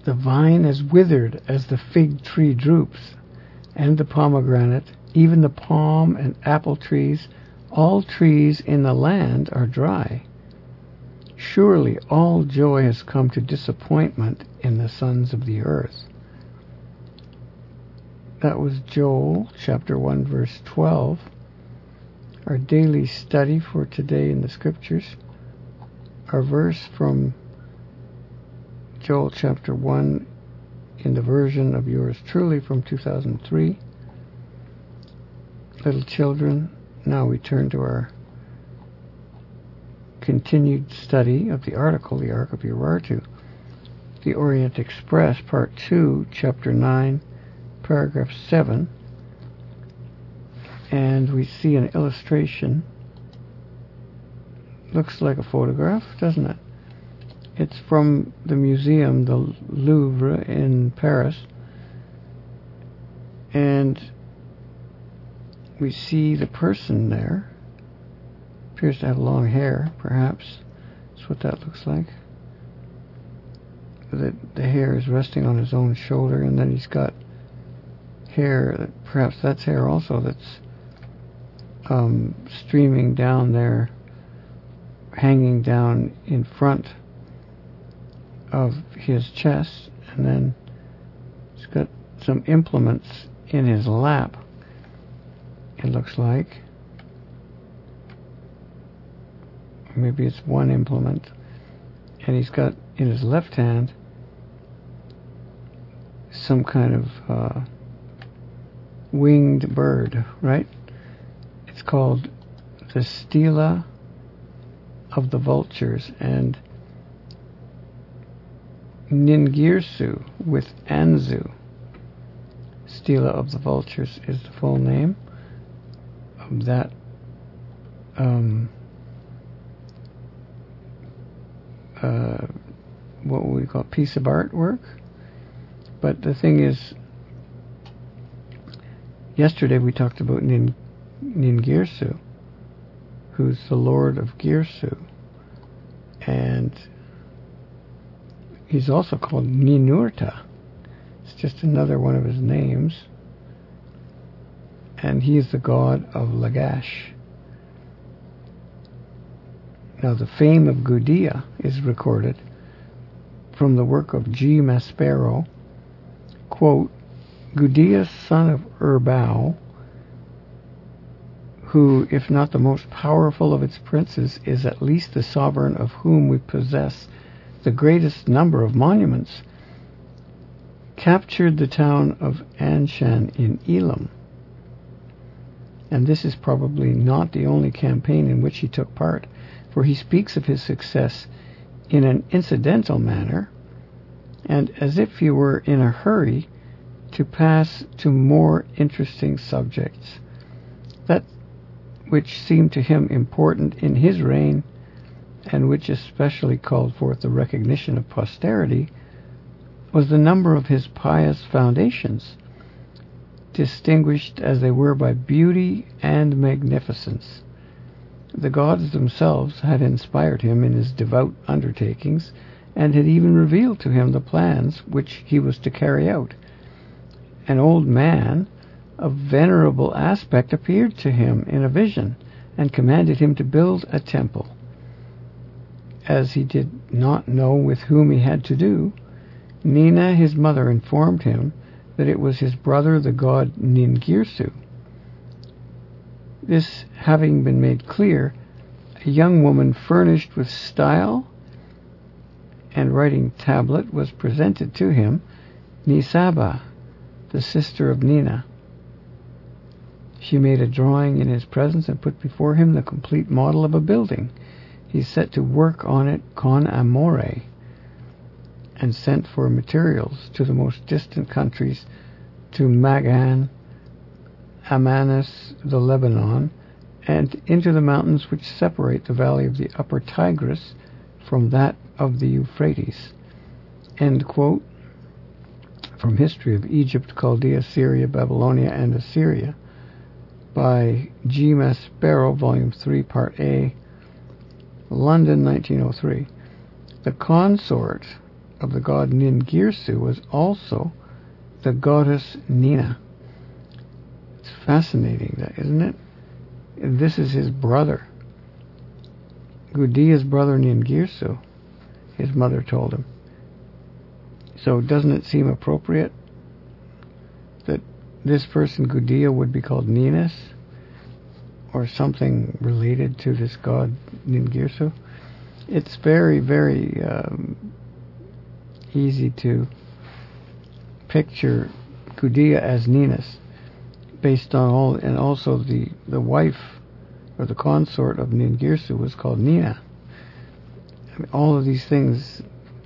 The vine is withered as the fig tree droops, and the pomegranate, even the palm and apple trees, all trees in the land are dry. Surely all joy has come to disappointment in the sons of the earth. That was Joel chapter 1 verse 12. Our daily study for today in the scriptures. Our verse from Joel chapter 1 in the version of yours truly from 2003. Little children, now we turn to our continued study of the article, the Ark of Urartu, the Orient Express, Part 2, Chapter 9, Paragraph 7. And we see an illustration. Looks like a photograph, doesn't it? It's from the museum, the Louvre in Paris. And we see the person there. Appears to have long hair, perhaps. That's what that looks like. The hair is resting on his own shoulder, and then he's got hair, perhaps that's hair also, that's streaming down there, hanging down in front of his chest, and then he's got some implements in his lap, it looks like. Maybe it's one implement, and he's got in his left hand some kind of winged bird, right? It's called the Stela of the Vultures, and Ningirsu with Anzu. Stela of the Vultures is the full name of that what we call piece of artwork. But the thing is, yesterday we talked about Ningirsu, who's the Lord of Girsu, and he's also called Ninurta. It's just another one of his names, and he is the god of Lagash. Now, the fame of Gudea is recorded from the work of G. Maspero. Quote, Gudea, son of Urbau, who, if not the most powerful of its princes, is at least the sovereign of whom we possess the greatest number of monuments, captured the town of Anshan in Elam. And this is probably not the only campaign in which he took part, for he speaks of his success in an incidental manner, and as if he were in a hurry to pass to more interesting subjects. That which seemed to him important in his reign, and which especially called forth the recognition of posterity, was the number of his pious foundations, distinguished as they were by beauty and magnificence. The gods themselves had inspired him in his devout undertakings, and had even revealed to him the plans which he was to carry out. An old man of venerable aspect appeared to him in a vision, and commanded him to build a temple. As he did not know with whom he had to do, Nina, his mother, informed him that it was his brother, the god Ningirsu. This having been made clear, a young woman furnished with style and writing tablet was presented to him, Nisaba, the sister of Nina. She made a drawing in his presence and put before him the complete model of a building. He set to work on it con amore, and sent for materials to the most distant countries, to Magan, Amanus, the Lebanon, and into the mountains which separate the valley of the upper Tigris from that of the Euphrates. End quote. From History of Egypt, Chaldea, Syria, Babylonia, and Assyria, by G. Maspero, Volume 3, Part A, London, 1903. The consort of the god Ningirsu was also the goddess Nina. It's fascinating, isn't it? This is his brother. Gudia's brother Ningirsu, his mother told him. So doesn't it seem appropriate that this person, Gudia, would be called Ninus? Or something related to this god Ningirsu? It's very, very easy to picture Gudia as Ninus, based on all, and also the wife or the consort of Ningirsu was called Nina. I mean, all of these things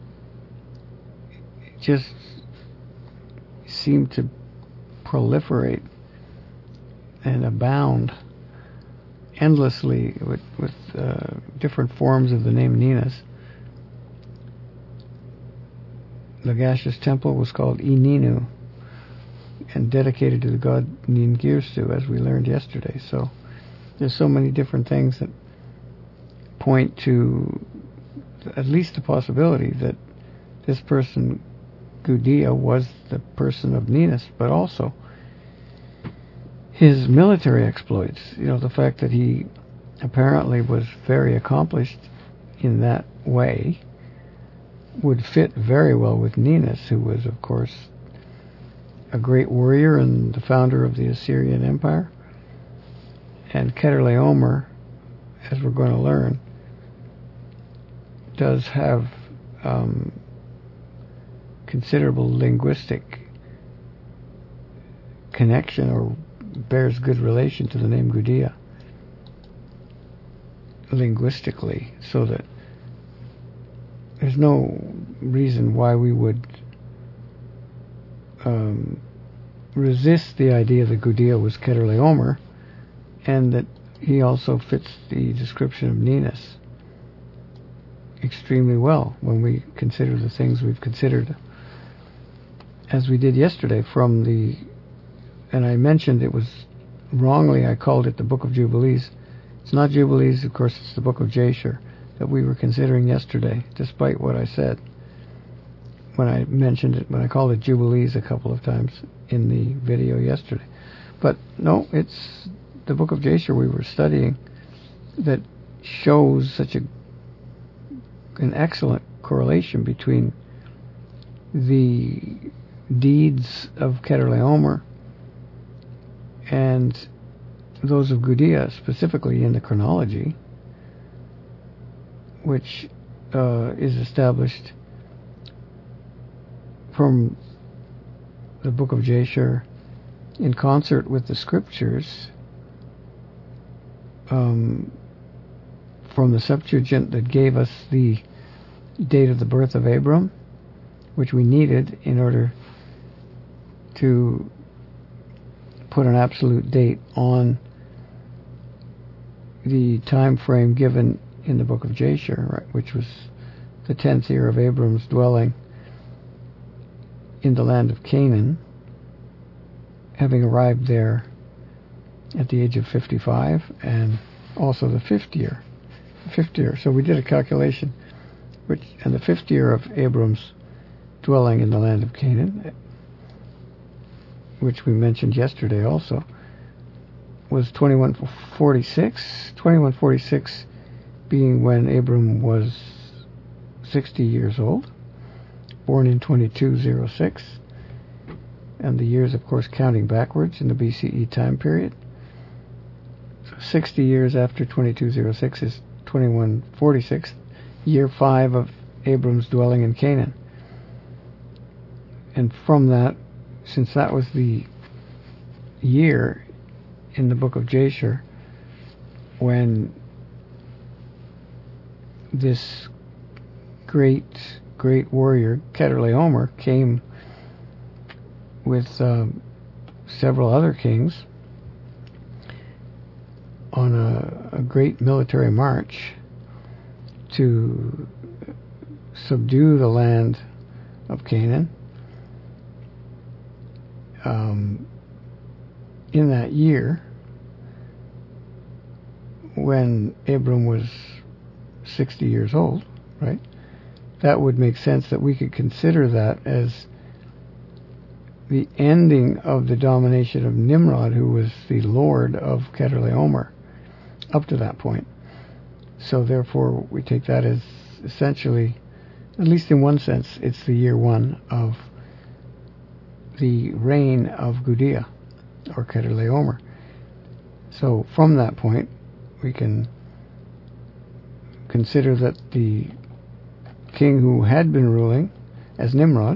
just seem to proliferate and abound endlessly with different forms of the name Ninus. Lagash's temple was called Ininu and dedicated to the god Ningirsu, as we learned yesterday. So there's so many different things that point to at least the possibility that this person, Gudia, was the person of Ninus, but also his military exploits. You know, the fact that he apparently was very accomplished in that way would fit very well with Ninus, who was, of course, a great warrior and the founder of the Assyrian Empire. And Chedorlaomer, as we're going to learn, does have considerable linguistic connection, or bears good relation to the name Gudia linguistically, so that there's no reason why we would resist the idea that Gudia was Chedorlaomer, and that he also fits the description of Ninus extremely well when we consider the things we've considered, as we did yesterday from the, and I mentioned it was wrongly, I called it the Book of Jubilees. It's not Jubilees, of course, it's the Book of Jasher that we were considering yesterday, despite what I said when I mentioned it, when I called it Jubilees a couple of times in the video yesterday. But no, it's the Book of Jasher we were studying that shows such an excellent correlation between the deeds of Chedorlaomer and those of Gudia, specifically in the chronology, which is established from the Book of Jasher in concert with the scriptures from the Septuagint that gave us the date of the birth of Abram, which we needed in order to put an absolute date on the time frame given in the Book of Jasher, right, which was the 10th year of Abram's dwelling in the land of Canaan, having arrived there at the age of 55, and also the fifth year. So we did a calculation, and the fifth year of Abram's dwelling in the land of Canaan, which we mentioned yesterday also, was 2146. 2146 being when Abram was 60 years old, born in 2206, and the years, of course, counting backwards in the BCE time period. So 60 years after 2206 is 2146, year 5 of Abram's dwelling in Canaan. And from that, since that was the year in the Book of Jasher when this great warrior Chedorlaomer came with several other kings on a great military march to subdue the land of Canaan. In that year, when Abram was 60 years old, right? that would make sense that we could consider that as the ending of the domination of Nimrod, who was the lord of Chedorlaomer up to that point. So therefore we take that as essentially, at least in one sense, it's the year one of the reign of Gudea, or Chedorlaomer. So from that point, we can consider that the king who had been ruling as Nimrod,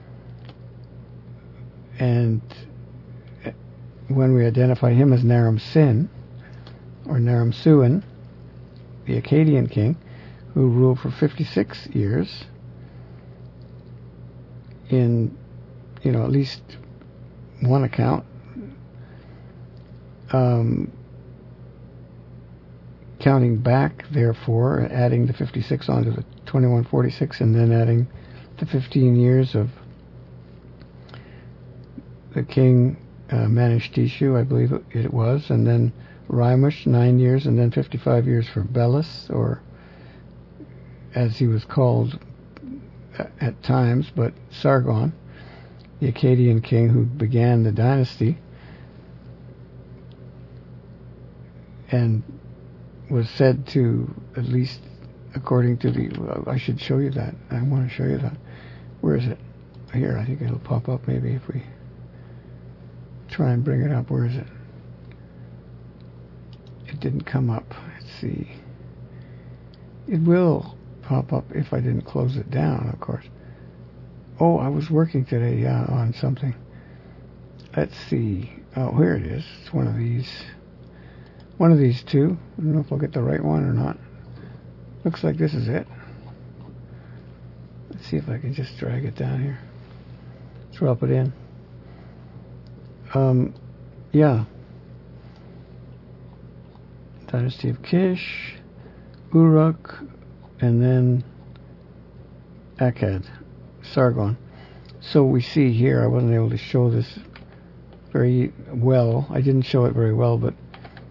and when we identify him as Naram-Sin, or Naram-Suan, the Akkadian king, who ruled for 56 years in, at least one account, counting back, therefore, adding the 56 onto the 2146, and then adding the 15 years of the king Manishtishu, I believe it was, and then Rimush, 9 years, and then 55 years for Belus, or as he was called at times, but Sargon, the Akkadian king who began the dynasty, and was said to, at least according to the, I should show you that. I want to show you that. Where is it? Here, I think it'll pop up maybe if we try and bring it up. Where is it? It didn't come up. Let's see. It will pop up if I didn't close it down, of course. Oh, I was working today, on something. Let's see. Oh, here it is. It's one of these. One of these two. I don't know if I'll get the right one or not. Looks like this is it. Let's see if I can just drag it down here. Drop it in. Yeah. Dynasty of Kish, Uruk, and then Akkad, Sargon. So we see here, I wasn't able to show this very well. I didn't show it very well, but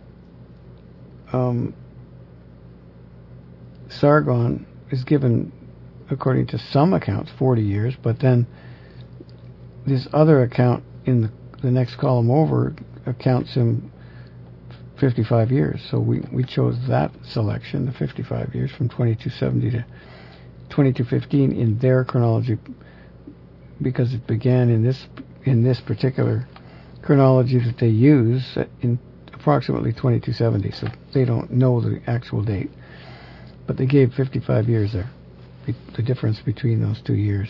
Sargon is given, according to some accounts, 40 years, but then this other account in the next column over accounts him 55 years. So we chose that selection, the 55 years, from 2270 to 2215 in their chronology, because it began in this particular chronology that they use in approximately 2270. So they don't know the actual date, but they gave 55 years there, the difference between those 2 years.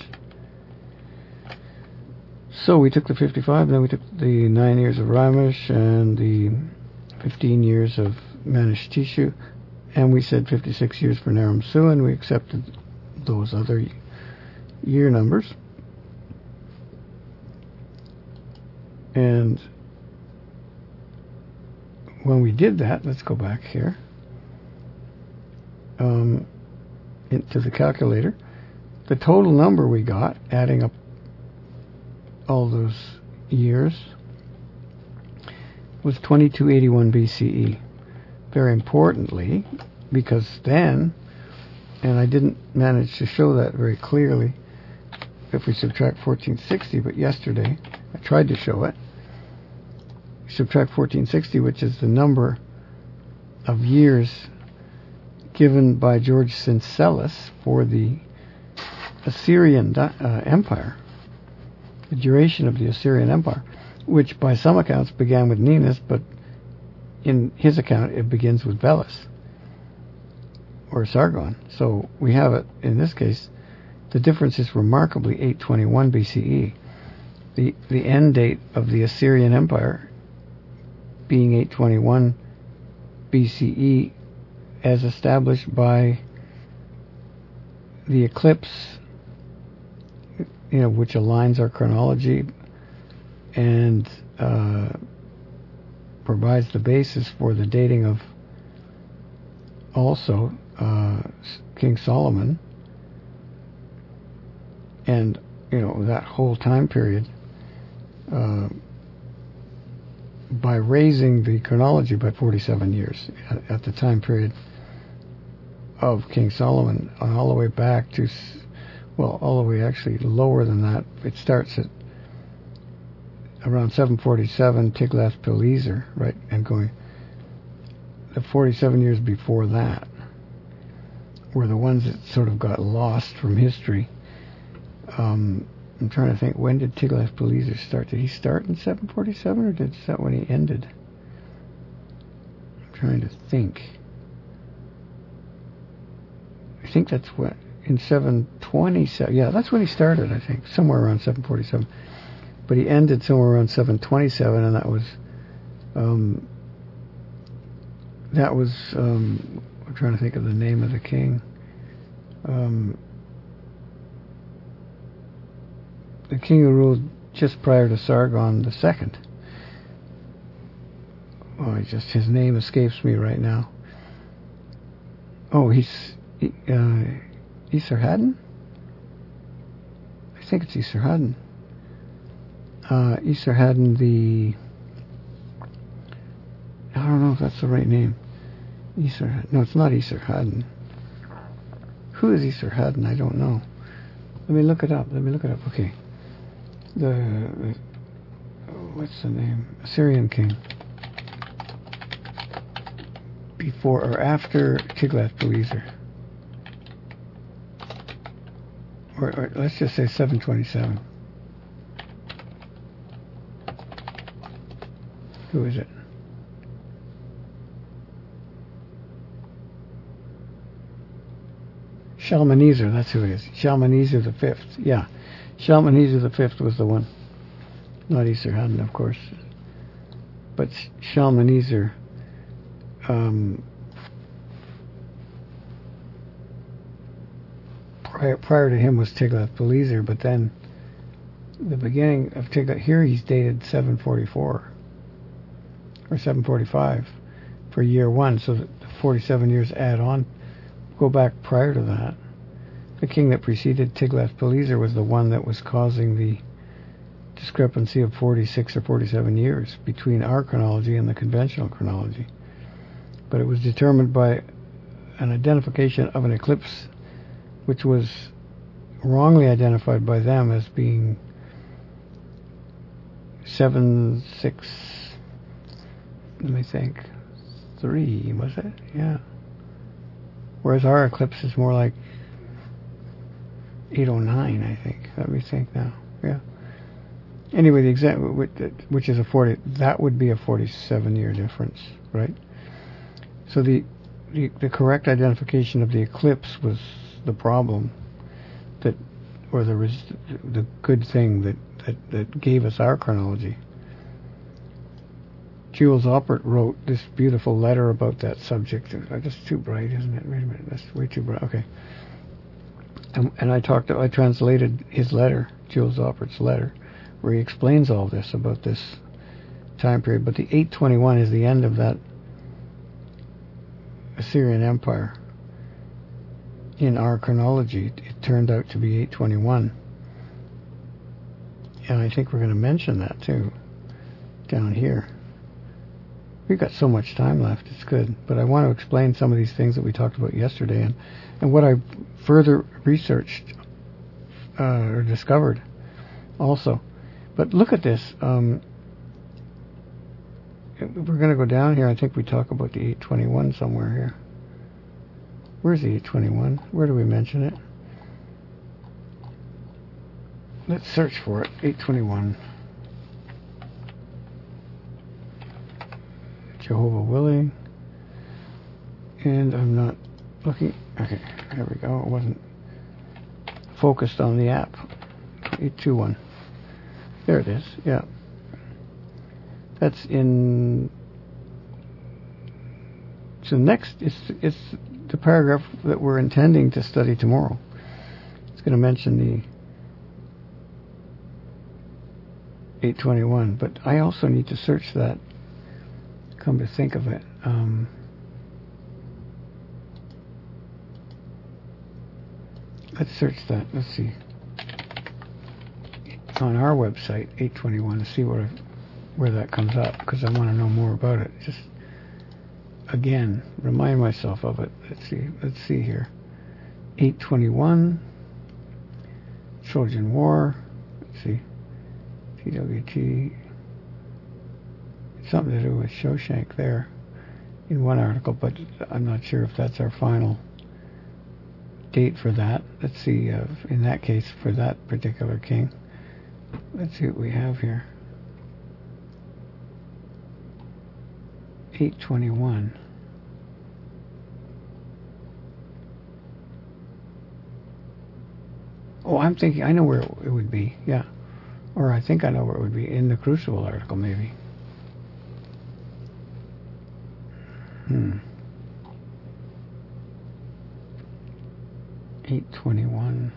So we took the 55, then we took the 9 years of Rimush and the 15 years of Manishtishu, and we said 56 years for Naram-Suan. We accepted those other year numbers. And when we did that, let's go back here into the calculator. The total number we got, adding up all those years, was 2281 BCE. Very importantly, because then, and I didn't manage to show that very clearly if we subtract 1460, but yesterday I tried to show it. Subtract 1460, which is the number of years given by George Syncellus for the Assyrian Empire, the duration of the Assyrian Empire, which by some accounts began with Ninus, but in his account it begins with Belus, or Sargon. So we have it, in this case, the difference is remarkably 821 BCE. The end date of the Assyrian Empire being 821 BCE as established by the eclipse, which aligns our chronology and provides the basis for the dating of also King Solomon, and that whole time period, by raising the chronology by 47 years at the time period of King Solomon, all the way back to well, all the way actually lower than that. It starts at around 747 Tiglath-Pileser, right, and going the 47 years before that were the ones that sort of got lost from history. I'm trying to think, when did Tiglath-Pileser start? Did he start in 747, or is that when he ended? I'm trying to think. I think that's what, in 727. Yeah, that's when he started, I think, somewhere around 747. But he ended somewhere around 727, and that was I'm trying to think of the name of the king. The king who ruled just prior to Sargon II. Oh, his name escapes me right now. Oh, Esarhaddon? I think it's Esarhaddon. Esarhaddon I don't know if that's the right name. No, it's not Esarhaddon. Who is Esarhaddon? I don't know. Let me look it up. Okay. What's the name? Assyrian king. Before or after Tiglath-Pileser. Or let's just say 727. Who is it? Shalmaneser, that's who it is. Shalmaneser the Fifth. Yeah. Shalmaneser the Fifth was the one. Not Esarhaddon, of course. But Shalmaneser, prior to him was Tiglath-Pileser, but then the beginning of Tiglath, here he's dated 744 or 745 for year one, so the 47 years add on, go back prior to that. The king that preceded Tiglath-Pileser was the one that was causing the discrepancy of 46 or 47 years between our chronology and the conventional chronology. But it was determined by an identification of an eclipse which was wrongly identified by them as being 763, was it? Yeah. Whereas our eclipse is more like 809, I think. Let me think now. Yeah. Anyway, the example, which is that would be a 47-year difference, right? So the correct identification of the eclipse was the problem, or the good thing that gave us our chronology. Jules Oppert wrote this beautiful letter about that subject. That's too bright, isn't it? Wait a minute, that's way too bright. Okay. And I translated his letter, Jules Oppert's letter, where he explains all this about this time period. But the 821 is the end of that Assyrian Empire. In our chronology, it turned out to be 821. And I think we're going to mention that too, down here. We've got so much time left, it's good. But I want to explain some of these things that we talked about yesterday and what I further researched or discovered also. But look at this. We're going to go down here. I think we talk about the 821 somewhere here. Where's the 821? Where do we mention it? Let's search for it. 821. Jehovah willing. And I'm not looking. Okay, there we go. It wasn't focused on the app. 821. There it is. Yeah. That's in. So next, it's the paragraph that we're intending to study tomorrow. It's going to mention the 821, but I also need to search that. Come to think of it, let's search that. Let's see on our website 821 to see where that comes up, because I want to know more about it. Just again, remind myself of it. Let's see here. 821. Trojan War. Let's see. TWT. Something to do with Shoshank there in one article, but I'm not sure if that's our final date for that. Let's see, in that case, for that particular king. Let's see what we have here. 821. Oh, I'm thinking, I know where it would be, yeah. Or I think I know where it would be, in the Crucible article, maybe. 821.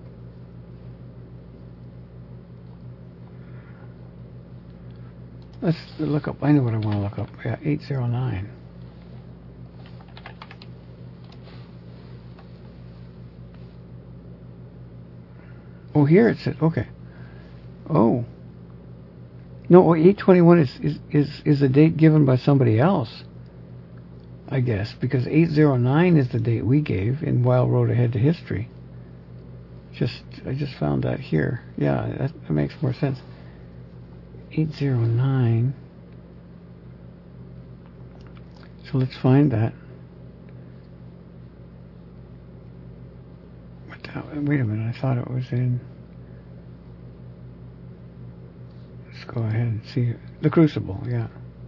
Let's look up, I know what I want to look up. Yeah, 809. Oh, here it says, okay. Oh. No, 821 is a date given by somebody else, I guess, because 809 is the date we gave in Wild Road Ahead to History. I just found that here. Yeah, that makes more sense. 809. So let's find that. Wait a minute, I thought it was in... Let's go ahead and see. The Crucible, yeah.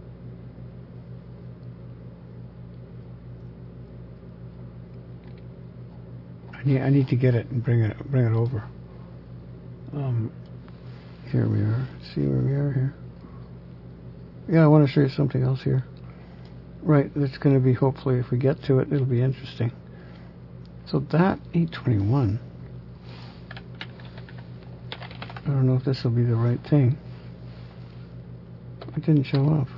I need to get it and bring it over. Here we are. See where we are here. Yeah, I want to show you something else here. Right, that's going to be, hopefully, if we get to it, it'll be interesting. So that 821, I don't know if this will be the right thing. It didn't show up.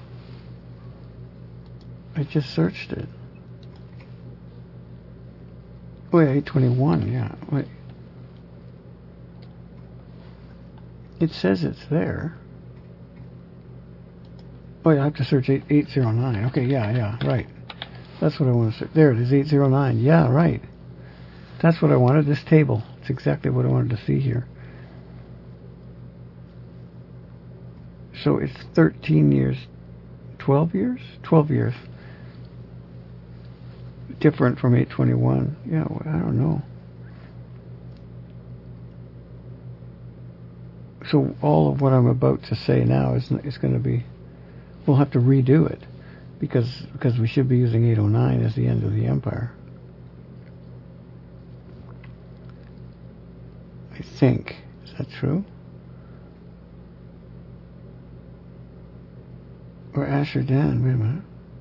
I just searched it. Oh yeah, 821, yeah. Wait. It says it's there. Oh yeah, I have to search 809. Okay, yeah, right. That's what I want to search. There it is, 809. Yeah, right. That's what I wanted, this table. It's exactly what I wanted to see here. So it's 13 years, 12 years? 12 years. Different from 821. Yeah, well, I don't know. So all of what I'm about to say now is going to be, we'll have to redo it because we should be using 809 as the end of the empire. I think. Is that true? Or Ashur-dan, wait a minute.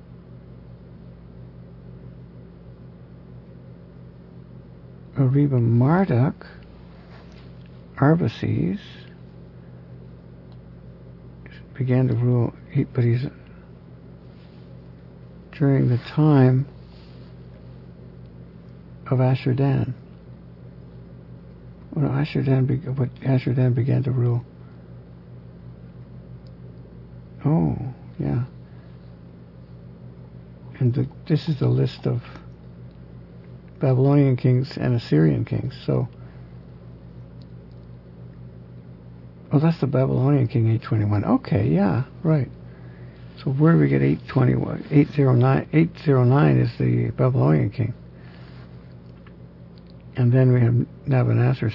Ariba Marduk, Arbaces, began to rule, but he's during the time of Ashur-dan. Well, Ashur-dan began to rule. Oh, yeah. And this is the list of Babylonian kings and Assyrian kings. So, oh, that's the Babylonian king, 821. Okay, yeah, right. So where do we get 821? 809. 809 is the Babylonian king. And then we have Nabonassar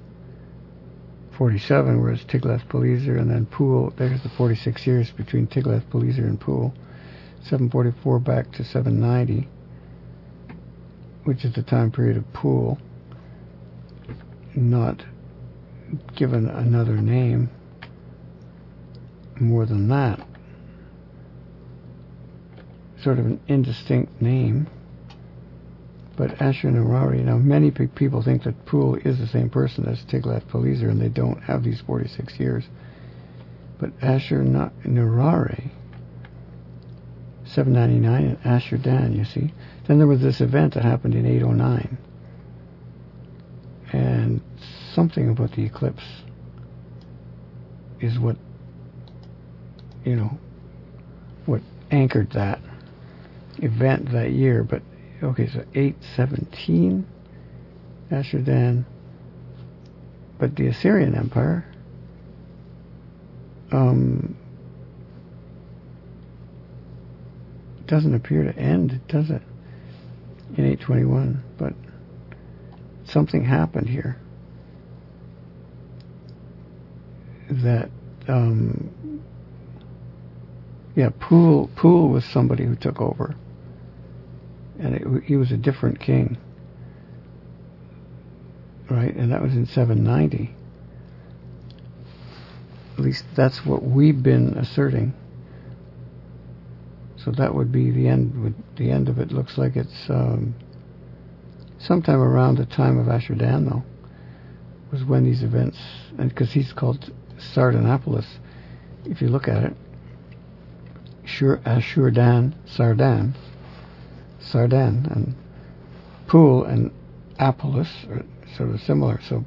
747, where it's Tiglath-Pileser, and then Pul. There's the 46 years between Tiglath-Pileser and Pul. 744 back to 790, which is the time period of Pul. Not given another name more than that. Sort of an indistinct name. But Ashur-Nirari, now many people think that Pul is the same person as Tiglath-Pileser, and they don't have these 46 years. But Ashur-Nirari, 799, and Ashur-dan, you see. Then there was this event that happened in 809. And something about the eclipse is what, what anchored that event that year. But okay, so 817, Ashur-dan, But the Assyrian Empire doesn't appear to end, does it, in 821? But something happened here that, Pul was somebody who took over, and he was a different king, right? And that was in 790. At least that's what we've been asserting. So that would be the end. The end of it looks like it's sometime around the time of Ashur-dan, though, was when these events, and because he's called Sardanapalus, if you look at it, Ashur-dan, Sardan, and Pul and Apollos are sort of similar. So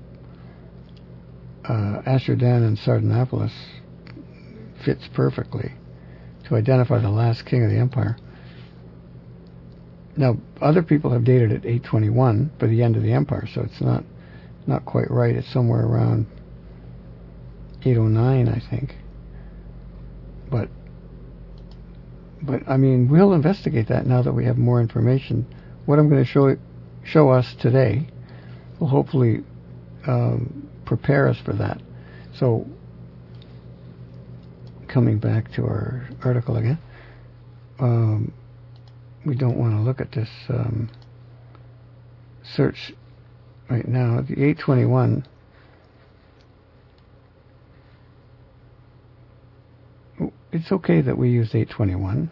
Ashur-dan and Sardanapalus fits perfectly to identify the last king of the empire. Now, other people have dated it 821 for the end of the empire, so it's not quite right. It's somewhere around 809, I think. But I mean, we'll investigate that now that we have more information. What I'm going to show us today will hopefully prepare us for that. So, coming back to our article again, we don't want to look at this search right now. The 821. It's okay that we use 821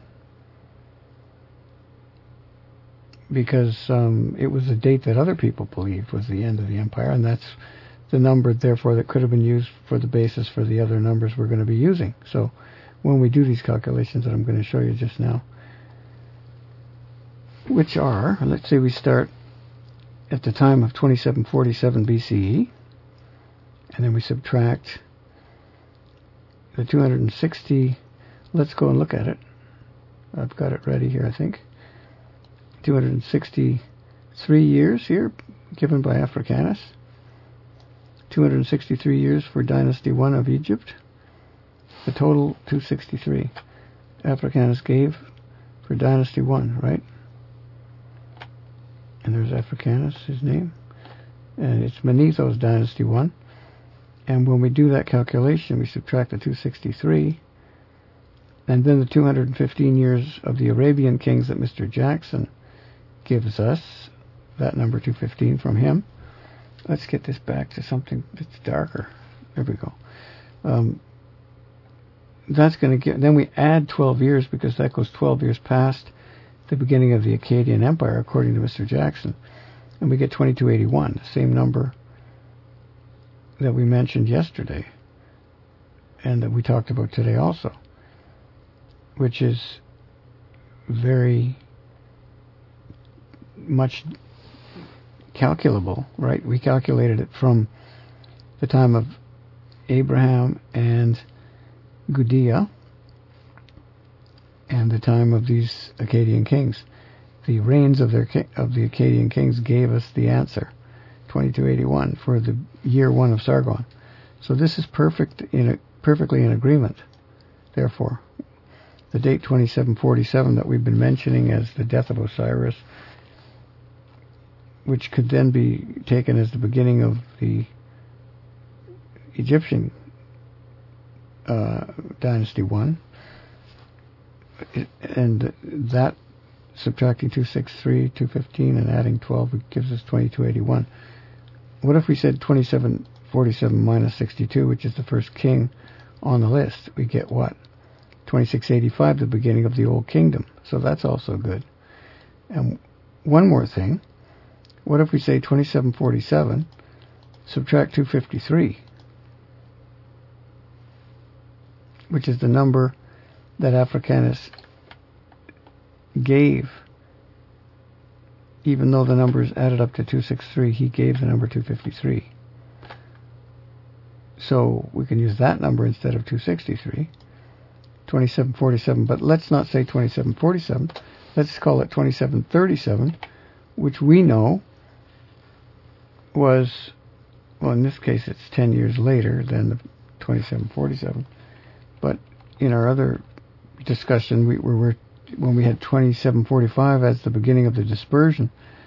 because it was a date that other people believed was the end of the empire, and that's the number, therefore, that could have been used for the basis for the other numbers we're going to be using. So when we do these calculations that I'm going to show you just now, which are, let's say we start at the time of 2747 BCE, and then we subtract the 260. Let's go and look at it. I've got it ready here, I think. 263 years here, given by Africanus. 263 years for Dynasty 1 of Egypt. The total 263. Africanus gave for Dynasty 1, right? And there's Africanus, his name. And it's Manetho's Dynasty 1. And when we do that calculation, we subtract the 263, and then the 215 years of the Arabian kings that Mr. Jackson gives us, that number 215 from him. Let's get this back to something that's darker. There we go. That's going to get, then we add 12 years because that goes 12 years past the beginning of the Akkadian Empire, according to Mr. Jackson. And we get 2281, the same number that we mentioned yesterday and that we talked about today also, which is very much calculable, right? We calculated it from the time of Abraham and Gudea and the time of these Akkadian kings. The reigns of the Akkadian kings gave us the answer, 2281, for the year 1 of Sargon. So this is perfectly in agreement. Therefore, the date 2747 that we've been mentioning as the death of Osiris, which could then be taken as the beginning of the Egyptian Dynasty 1, and that subtracting 263, 215, and adding 12 gives us 2281. What if we said 2747 minus 62, which is the first king on the list? We get what? 2685, the beginning of the Old Kingdom. So that's also good. And one more thing. What if we say 2747, subtract 253, which is the number that Africanus gave. Even though the numbers added up to 263, he gave the number 253. So we can use that number instead of 263, 2747. But let's not say 2747. Let's call it 2737, which we know was well, in this case, it's 10 years later than the 2747. But in our other discussion, we were when we had 2745 as the beginning of the dispersion.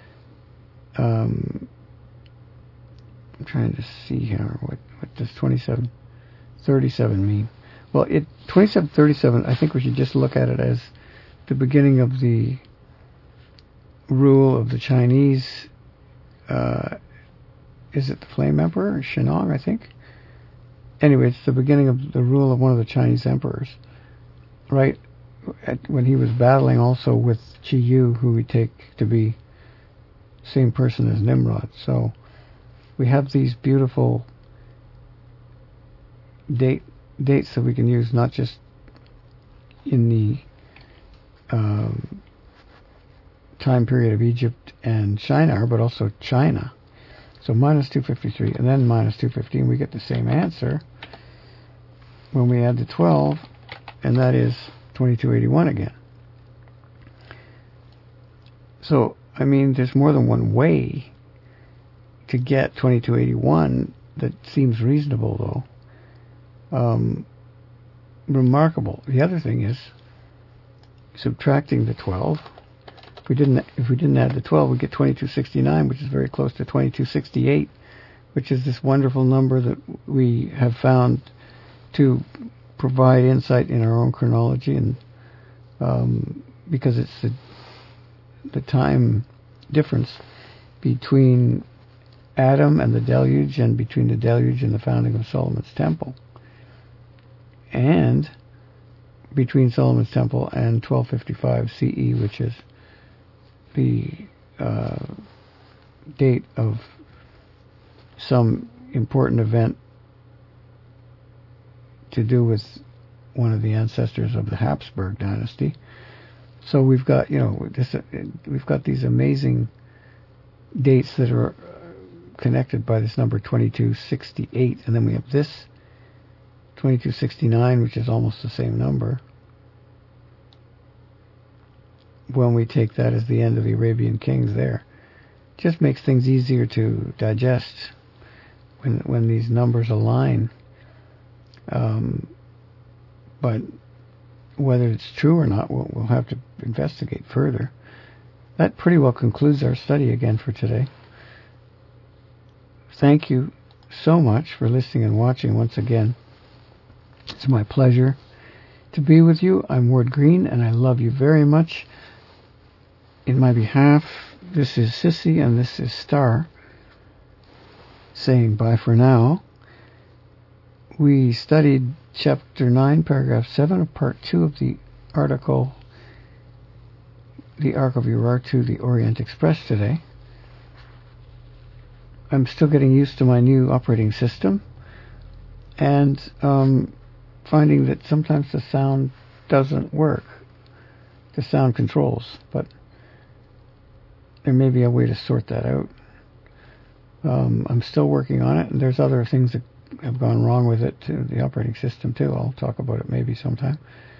I'm trying to see here what does 2737 mean. Well, 2737, I think we should just look at it as the beginning of the rule of the Chinese. Is it the Flame Emperor, Shennong, I think? Anyway, it's the beginning of the rule of one of the Chinese emperors, right? When he was battling also with Qi Yu, who we take to be the same person as Nimrod. So we have these beautiful dates that we can use, not just in the time period of Egypt and Shinar, but also China. So minus 253 and then minus 215, we get the same answer when we add the 12, and that is 2281 again. So, I mean, there's more than one way to get 2281 that seems reasonable, though. Remarkable. The other thing is subtracting the 12. If we didn't add the 12, we get 2269, which is very close to 2268, which is this wonderful number that we have found to provide insight in our own chronology, and because it's the time difference between Adam and the deluge, and between the deluge and the founding of Solomon's temple, and between Solomon's temple and 1255 CE, which is the date of some important event to do with one of the ancestors of the Habsburg dynasty. So we've got, we've got these amazing dates that are connected by this number 2268, and then we have this 2269, which is almost the same number. When we take that as the end of the Arabian Kings there, it just makes things easier to digest when these numbers align. But whether it's true or not, we'll have to investigate further. That pretty well concludes our study again for today. Thank you so much for listening and watching once again. It's my pleasure to be with you. I'm Ward Green, and I love you very much. In my behalf, this is Sissy and this is Star saying bye for now. We studied Chapter 9, Paragraph 7 of Part 2 of the article, The Ark of Urartu, the Orient Express today. I'm still getting used to my new operating system, and finding that sometimes the sound doesn't work, the sound controls, but there may be a way to sort that out. I'm still working on it, and there's other things that have gone wrong with it, too, the operating system too. I'll talk about it maybe sometime.